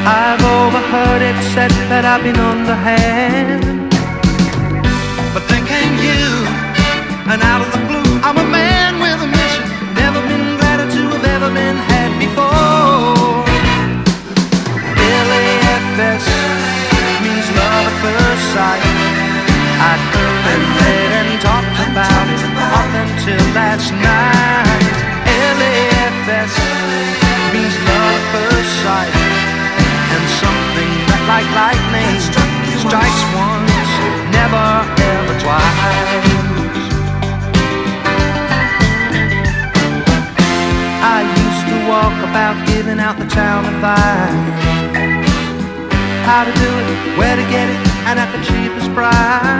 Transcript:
I've overheard it said that I've been underhand, but then came you, and out of the blue, I'm a man with a mission. Never been gladder to have ever been had before. LAFS means love at first sight. I'd heard and read and talked about it up until last night. LAFS means love at first sight, and something that like lightning strikes once, never ever twice. I used to walk about giving out the town advice, how to do it, where to get it, and at the cheapest price.